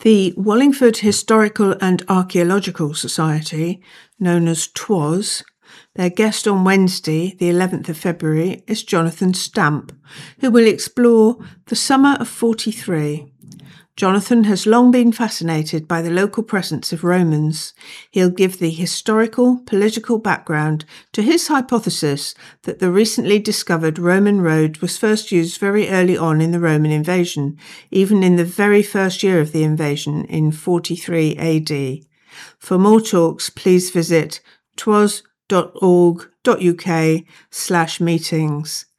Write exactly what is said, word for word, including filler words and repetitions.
The Wallingford Historical and Archaeological Society, known as T W A S, their guest on Wednesday, the eleventh of February, is Jonathan Stamp, who will explore the summer of forty-three. Jonathan has long been fascinated by the local presence of Romans. He'll give the historical, political background to his hypothesis that the recently discovered Roman road was first used very early on in the Roman invasion, even in the very first year of the invasion in forty-three A D. For more talks, please visit twas dot org dot uk slash meetings.